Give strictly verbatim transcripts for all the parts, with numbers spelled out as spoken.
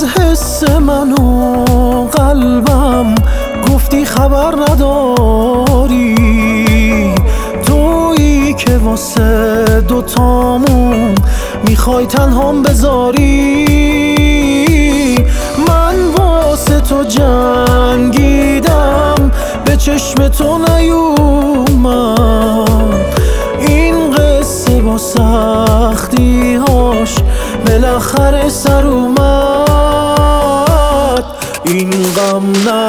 حس من و قلبم گفتی خبر نداری، تویی که واسه دوتامون میخوای تنهام بذاری. من واسه تو جنگیدم به چشم تو نیومد، این قصه با سختی هاش بالاخره سر اومد. این غم نه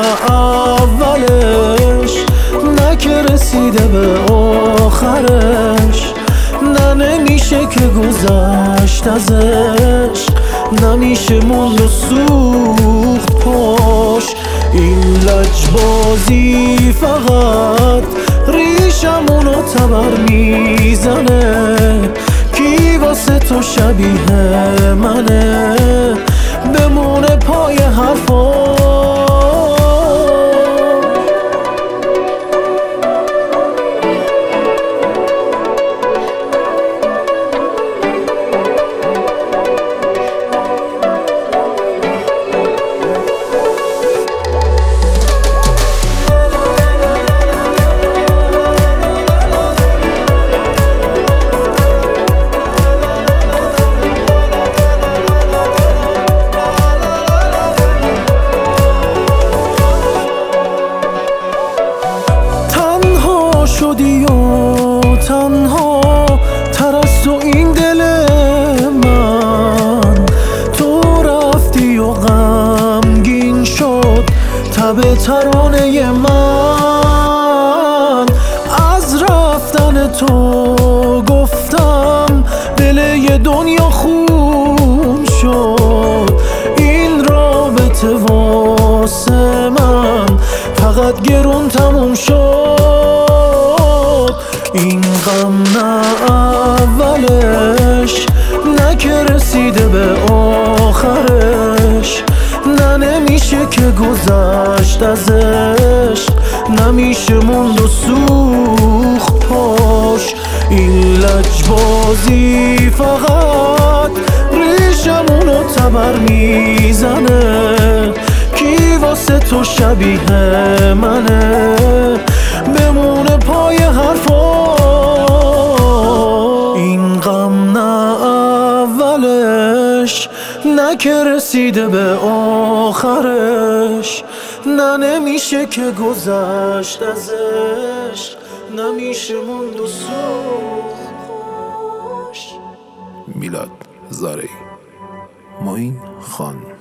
اولش، نه که رسیده به آخرش، نه نمیشه که گذشت ازش، نمیشه موند و سوخت پاش. این لجبازی فقط ریشمونو تبر میزنه، کی واسه تو شبیه منه بمونه پای حرفا. شدی و تنها تر از تو این دل من، تو رفتی و غمگین شد تب ترانه من. از رفتن تو گفتم دل یه دنیا خون شد، این رابطه واسه من فقط گرون تموم شد. این غم نه اولش، نه که رسیده به آخرش، نه نمیشه که گذشت ازش، نمیشه موند و سوخت پاش. این لجبازی فقط ریشمونو تبر میزنه، کی واسه تو شبیه منه بمونه پای حرفا. این غم نه اولش، نه که رسیده به آخرش، نه نمیشه که گذشت ازش، نمیشه موند و سوخت. میلاد زارعی، معین خان.